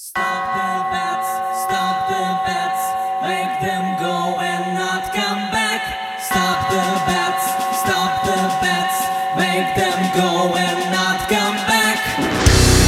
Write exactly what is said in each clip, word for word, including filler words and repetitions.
Stop the bats, stop the bats, make them go and not come back. Stop the bats, stop the bats, make them go and not come back.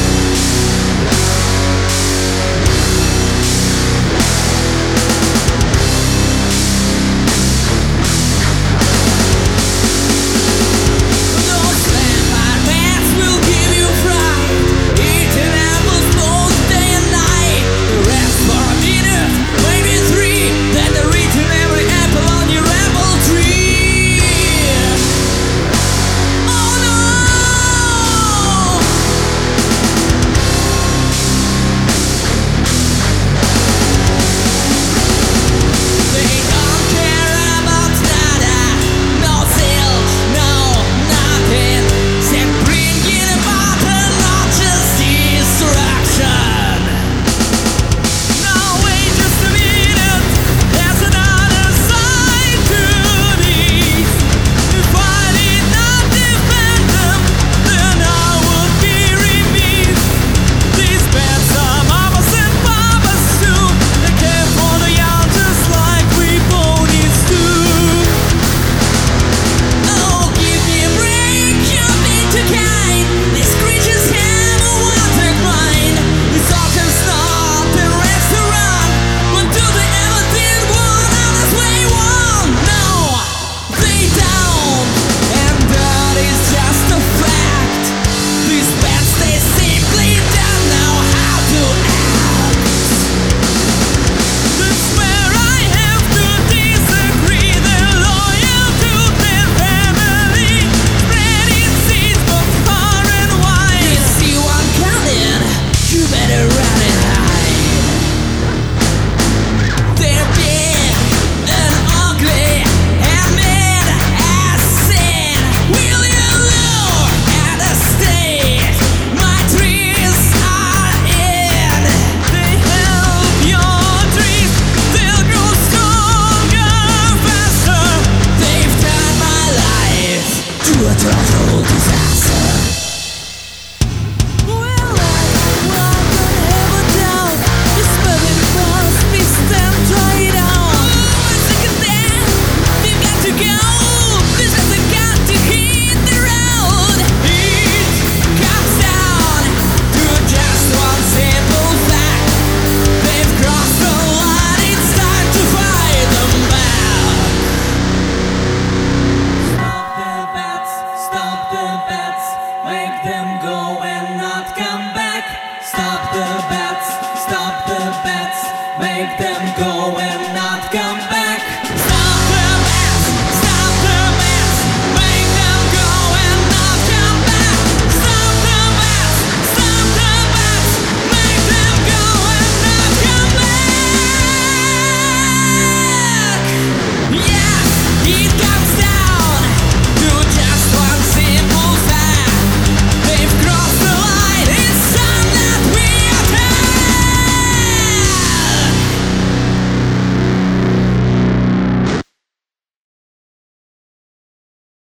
Total disaster. Well, I walk on heaven down. It's moving fast, we stand right on. Oh, look at that, we've got to go. This has got to hit the road. It comes down to just one simple fact. They've crossed the line, it's time to fight them back. Stop the bats, stop the bats, make them go and not come back. Stop the bats, stop the bats, make them go and